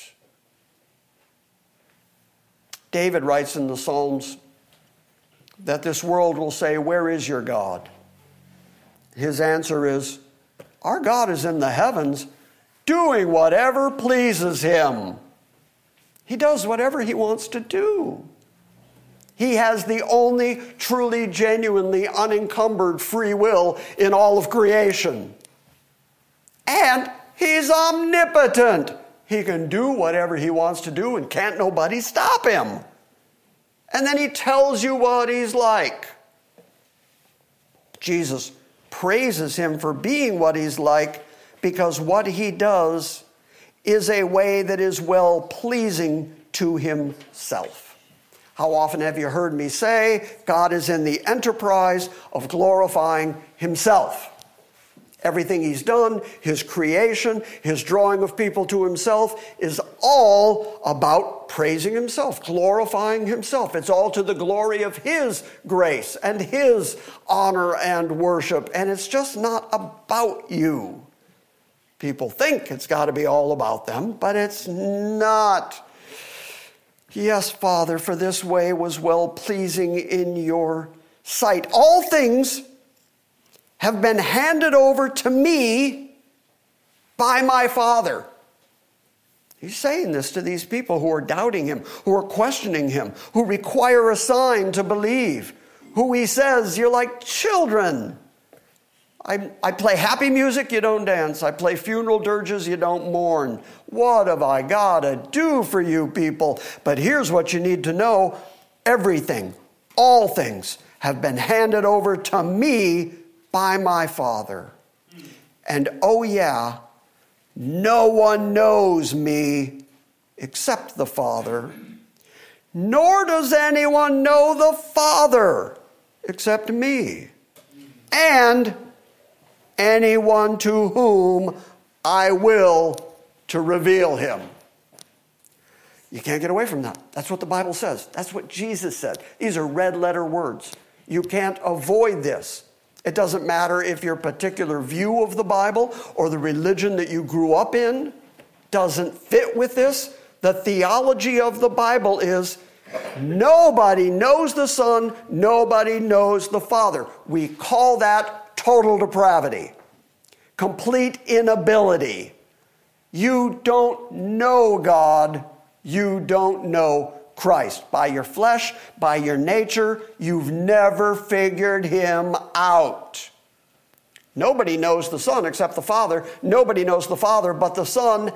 David writes in the Psalms that this world will say, where is your God? His answer is, our God is in the heavens doing whatever pleases him. He does whatever he wants to do. He has the only truly, genuinely unencumbered free will in all of creation. And he's omnipotent. He can do whatever he wants to do and can't nobody stop him. And then he tells you what he's like. Jesus praises him for being what he's like because what he does is a way that is well-pleasing to himself. How often have you heard me say, God is in the enterprise of glorifying himself? Everything he's done, his creation, his drawing of people to himself is all about praising himself, glorifying himself. It's all to the glory of his grace and his honor and worship. And it's just not about you. People think it's got to be all about them, but it's not. Yes, Father, for this way was well-pleasing in your sight. All things have been handed over to me by my Father. He's saying this to these people who are doubting him, who are questioning him, who require a sign to believe, who he says, you're like children. I, I play happy music, you don't dance. I play funeral dirges, you don't mourn. What have I got to do for you people? But here's what you need to know. Everything, all things have been handed over to me by my Father. And oh yeah, no one knows me except the Father, nor does anyone know the Father except me, and anyone to whom I will to reveal him. You can't get away from that. That's what the Bible says. That's what Jesus said. These are red letter words. You can't avoid this. It doesn't matter if your particular view of the Bible or the religion that you grew up in doesn't fit with this. The theology of the Bible is nobody knows the Son, nobody knows the Father. We call that total depravity, complete inability. You don't know God, you don't know Christ. By your flesh, by your nature, you've never figured him out. Nobody knows the Son except the Father. Nobody knows the Father but the Son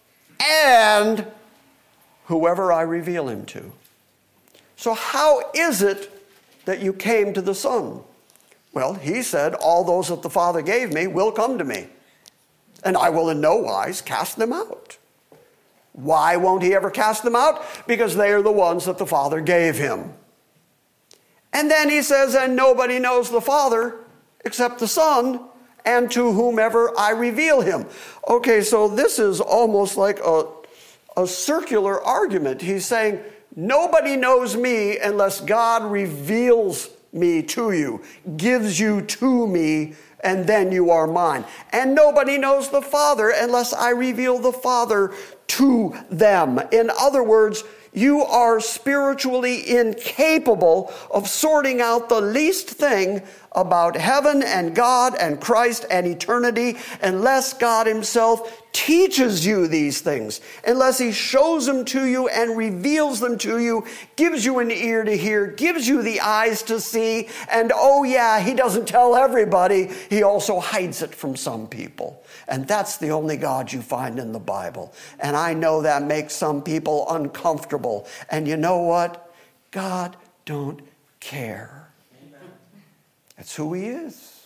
and whoever I reveal him to. So how is it that you came to the Son? Well, he said, all those that the Father gave me will come to me, and I will in no wise cast them out. Why won't he ever cast them out? Because they are the ones that the Father gave him. And then he says, and nobody knows the Father except the Son, and to whomever I reveal him. Okay, so this is almost like a, a circular argument. He's saying, nobody knows me unless God reveals me to you, gives you to me, and then you are mine. And nobody knows the Father unless I reveal the Father to them. In other words, you are spiritually incapable of sorting out the least thing about heaven and God and Christ and eternity unless God himself teaches you these things, unless he shows them to you and reveals them to you, gives you an ear to hear, gives you the eyes to see, and oh yeah, he doesn't tell everybody, he also hides it from some people. And that's the only God you find in the Bible. And I know that makes some people uncomfortable. And you know what? God don't care. That's who he is.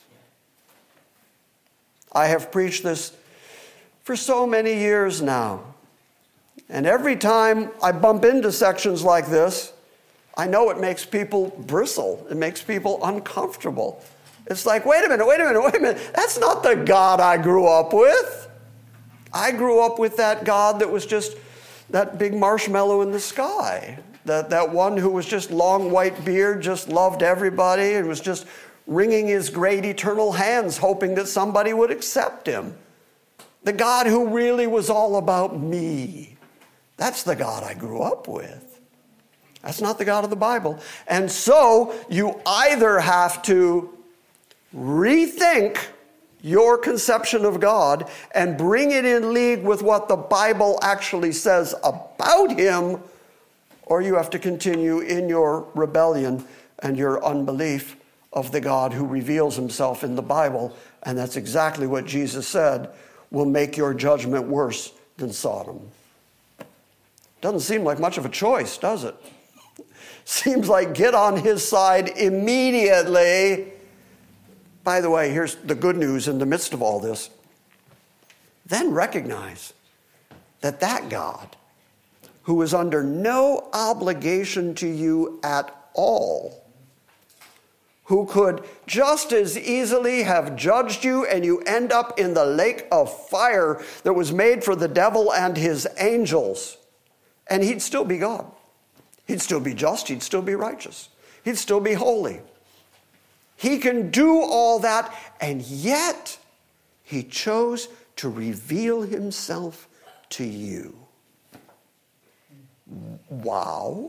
I have preached this for so many years now. And every time I bump into sections like this, I know it makes people bristle. It makes people uncomfortable. It's like, wait a minute, wait a minute, wait a minute. That's not the God I grew up with. I grew up with that God that was just that big marshmallow in the sky. That, that one who was just long white beard, just loved everybody and was just wringing his great eternal hands, hoping that somebody would accept him. The God who really was all about me. That's the God I grew up with. That's not the God of the Bible. And so you either have to rethink your conception of God and bring it in league with what the Bible actually says about him, or you have to continue in your rebellion and your unbelief of the God who reveals himself in the Bible. And that's exactly what Jesus said will make your judgment worse than Sodom. Doesn't seem like much of a choice, does it? Seems like get on his side immediately. By the way, here's the good news in the midst of all this. Then recognize that that God, who is under no obligation to you at all, who could just as easily have judged you and you end up in the lake of fire that was made for the devil and his angels, and he'd still be God. He'd still be just. He'd still be righteous. He'd still be holy. He can do all that, and yet he chose to reveal himself to you. Wow.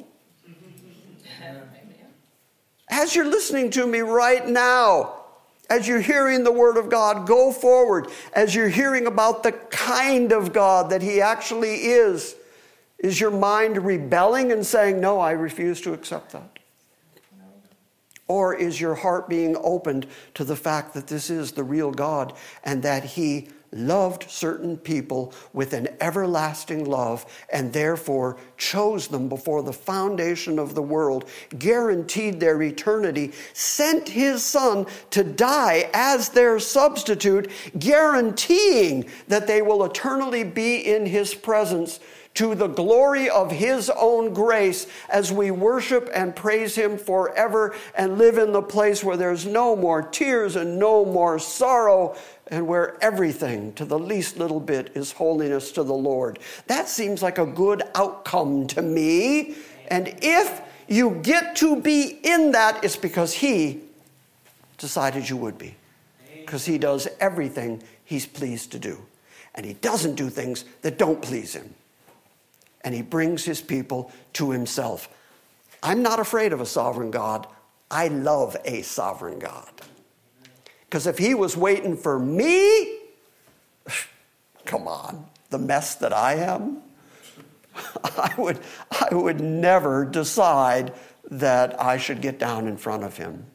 As you're listening to me right now, as you're hearing the word of God go forward, as you're hearing about the kind of God that he actually is, is your mind rebelling and saying, no, I refuse to accept that? Or is your heart being opened to the fact that this is the real God and that he loved certain people with an everlasting love and therefore chose them before the foundation of the world, guaranteed their eternity, sent his son to die as their substitute, guaranteeing that they will eternally be in his presence to the glory of his own grace as we worship and praise him forever and live in the place where there's no more tears and no more sorrow and where everything to the least little bit is holiness to the Lord. That seems like a good outcome to me. And if you get to be in that, it's because he decided you would be. Because he does everything he's pleased to do. And he doesn't do things that don't please him. And he brings his people to himself. I'm not afraid of a sovereign God. I love a sovereign God. Because if he was waiting for me, come on, the mess that I am, I would, I would never decide that I should get down in front of him.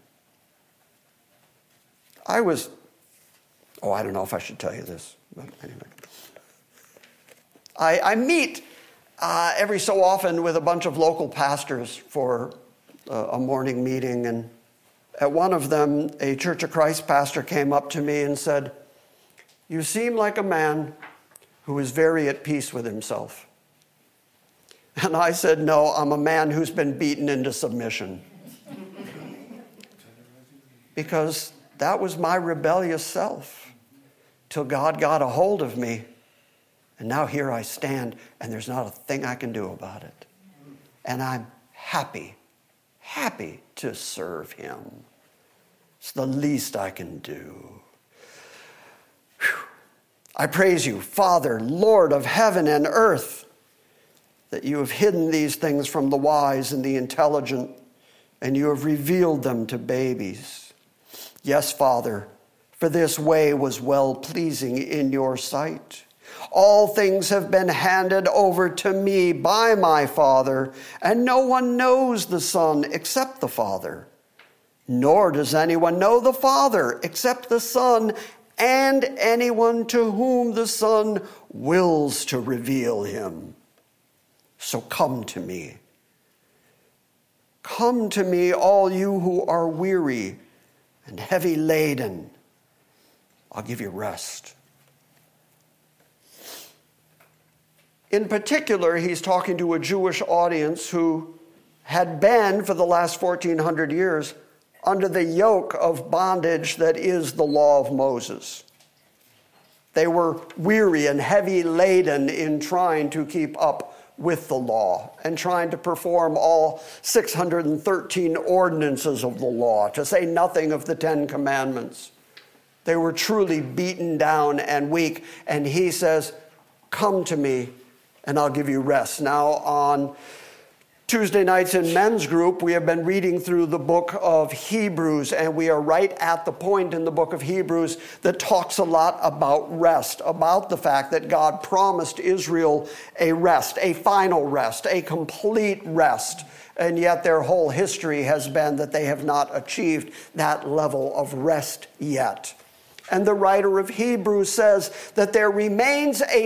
I was, oh, I don't know if I should tell you this, but anyway. I, I meet uh, every so often with a bunch of local pastors for uh, a morning meeting, and at one of them, a Church of Christ pastor came up to me and said, "You seem like a man who is very at peace with himself." And I said, "No, I'm a man who's been beaten into submission." Because that was my rebellious self till God got a hold of me. And now here I stand, and there's not a thing I can do about it. And I'm happy, happy to serve him. It's the least I can do. Whew. I praise you, Father, Lord of heaven and earth, that you have hidden these things from the wise and the intelligent, and you have revealed them to babies. Yes, Father, for this way was well-pleasing in your sight. All things have been handed over to me by my Father, and no one knows the Son except the Father. Nor does anyone know the Father except the Son, and anyone to whom the Son wills to reveal him. So come to me. Come to me, all you who are weary and heavy laden. I'll give you rest. In particular, he's talking to a Jewish audience who had been, for the last fourteen hundred years, under the yoke of bondage that is the law of Moses. They were weary and heavy laden in trying to keep up with the law and trying to perform all six hundred thirteen ordinances of the law, to say nothing of the Ten Commandments. They were truly beaten down and weak, and he says, "Come to me, and I'll give you rest." Now, on Tuesday nights in men's group, we have been reading through the book of Hebrews, and we are right at the point in the book of Hebrews that talks a lot about rest, about the fact that God promised Israel a rest, a final rest, a complete rest, and yet their whole history has been that they have not achieved that level of rest yet. And the writer of Hebrews says that there remains a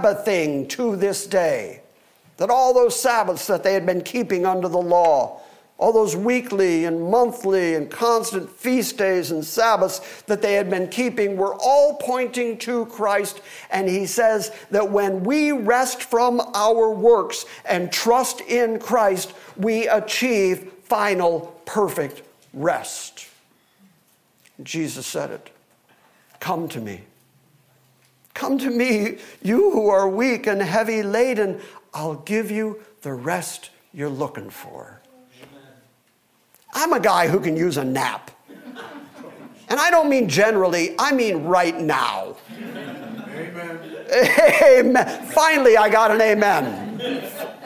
Sabbathing to this day. That all those Sabbaths that they had been keeping under the law, All those weekly and monthly and constant feast days and Sabbaths that they had been keeping were all pointing to Christ. And he says that when we rest from our works and trust in Christ, we achieve final perfect rest. Jesus said it. Come to me. Come to me, you who are weak and heavy laden. I'll give you the rest you're looking for. I'm a guy who can use a nap. And I don't mean generally, I mean right now. Amen. Amen. Finally, I got an amen.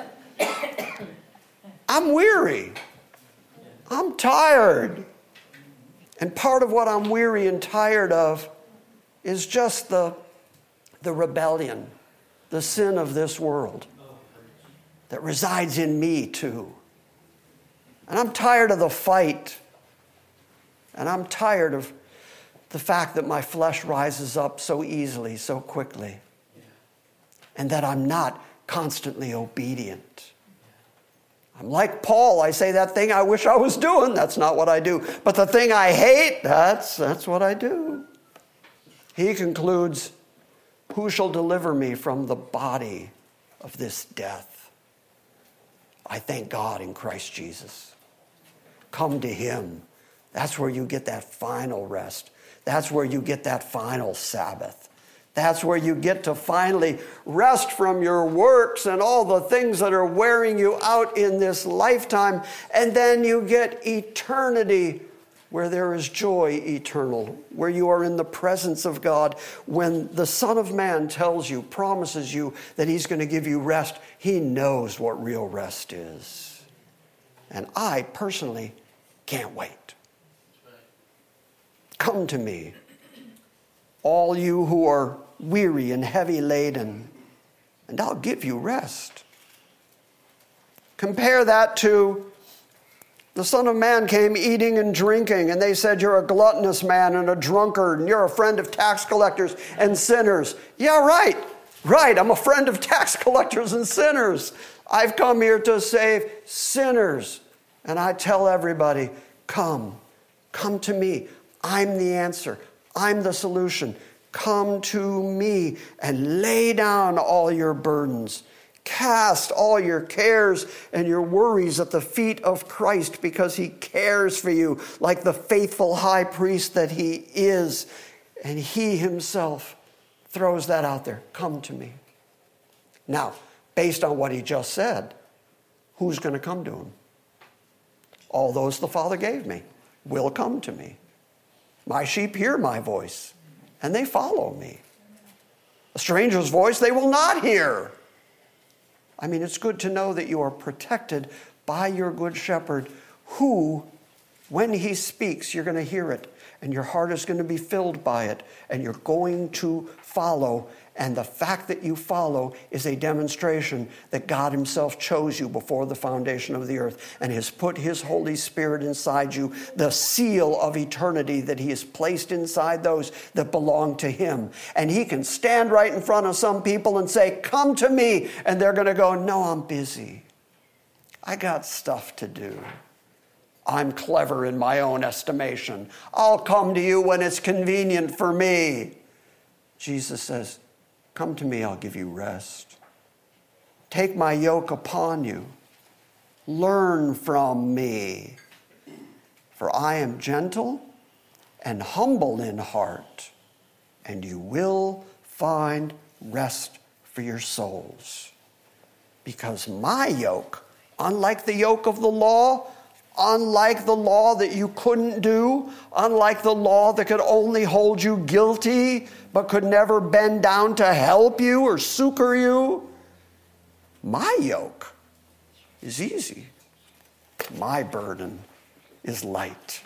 I'm weary. I'm tired. And part of what I'm weary and tired of is just the, the rebellion, the sin of this world that resides in me too. And I'm tired of the fight. And I'm tired of the fact that my flesh rises up so easily, so quickly. And that I'm not constantly obedient. I'm like Paul. I say that thing I wish I was doing. That's not what I do. But the thing I hate, that's, that's what I do. He concludes, who shall deliver me from the body of this death? I thank God in Christ Jesus. Come to him. That's where you get that final rest. That's where you get that final Sabbath. That's where you get to finally rest from your works and all the things that are wearing you out in this lifetime. And then you get eternity where there is joy eternal, where you are in the presence of God. When the Son of Man tells you, promises you that he's going to give you rest, he knows what real rest is. And I personally can't wait. Come to me, all you who are weary and heavy laden, and I'll give you rest. Compare that to the Son of Man came eating and drinking, and they said, you're a gluttonous man and a drunkard, and you're a friend of tax collectors and sinners. Yeah, right, right, I'm a friend of tax collectors and sinners. I've come here to save sinners. And I tell everybody, come, come to me. I'm the answer. I'm the solution. Come to me and lay down all your burdens. Cast all your cares and your worries at the feet of Christ because he cares for you like the faithful high priest that he is. And he himself throws that out there. Come to me. Now, based on what he just said, who's going to come to him? All those the Father gave me will come to me. My sheep hear my voice, and they follow me. A stranger's voice they will not hear. I mean, it's good to know that you are protected by your good shepherd who, when he speaks, you're going to hear it, and your heart is going to be filled by it, and you're going to follow. And the fact that you follow is a demonstration that God himself chose you before the foundation of the earth and has put his Holy Spirit inside you, the seal of eternity that he has placed inside those that belong to him. And he can stand right in front of some people and say, come to me. And they're going to go, no, I'm busy. I got stuff to do. I'm clever in my own estimation. I'll come to you when it's convenient for me. Jesus says, come to me, I'll give you rest. Take my yoke upon you. Learn from me. For I am gentle and humble in heart, and you will find rest for your souls. Because my yoke, unlike the yoke of the law, unlike the law that you couldn't do, unlike the law that could only hold you guilty, but could never bend down to help you or succor you, my yoke is easy. My burden is light.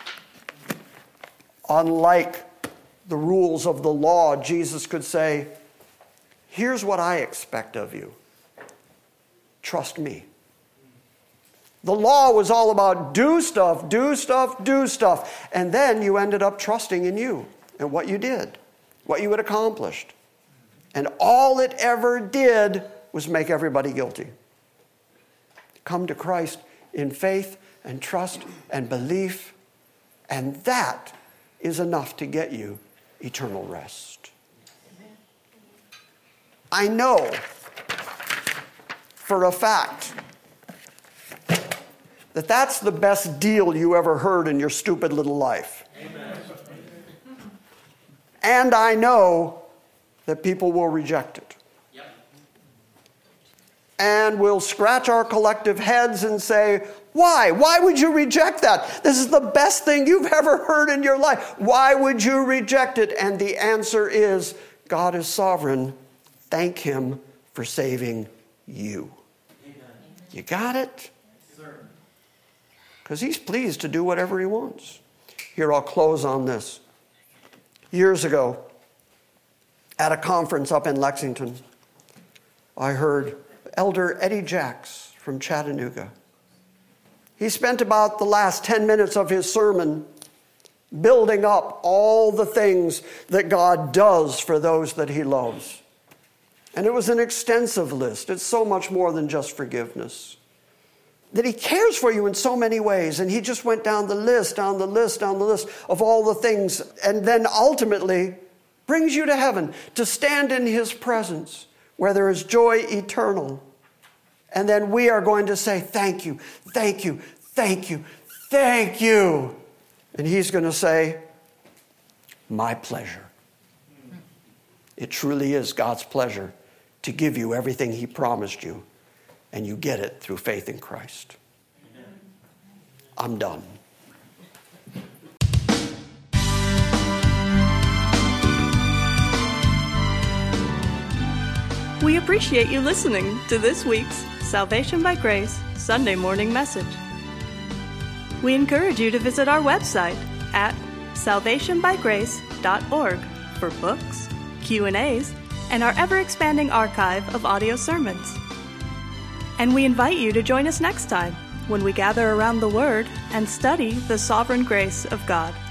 Unlike the rules of the law, Jesus could say, here's what I expect of you. Trust me. The law was all about do stuff, do stuff, do stuff. And then you ended up trusting in you and what you did, what you had accomplished. And all it ever did was make everybody guilty. Come to Christ in faith and trust and belief, and that is enough to get you eternal rest. I know for a fact that that's the best deal you ever heard in your stupid little life. Amen. And I know that people will reject it. Yep. And we'll scratch our collective heads and say, why? Why would you reject that? This is the best thing you've ever heard in your life. Why would you reject it? And the answer is, God is sovereign. Thank him for saving you. Amen. You got it? Because he's pleased to do whatever he wants. Here, I'll close on this. Years ago, at a conference up in Lexington, I heard Elder Eddie Jacks from Chattanooga. He spent about the last ten minutes of his sermon building up all the things that God does for those that he loves. And it was an extensive list. It's so much more than just forgiveness. That he cares for you in so many ways. And he just went down the list, down the list, down the list of all the things. And then ultimately brings you to heaven to stand in his presence where there is joy eternal. And then we are going to say, thank you, thank you, thank you, thank you. And he's going to say, my pleasure. It truly is God's pleasure to give you everything he promised you. And you get it through faith in Christ. Amen. I'm done. We appreciate you listening to this week's Salvation by Grace Sunday morning message. We encourage you to visit our website at salvation by grace dot org for books, Q and A's, and our ever-expanding archive of audio sermons. And we invite you to join us next time when we gather around the Word and study the sovereign grace of God.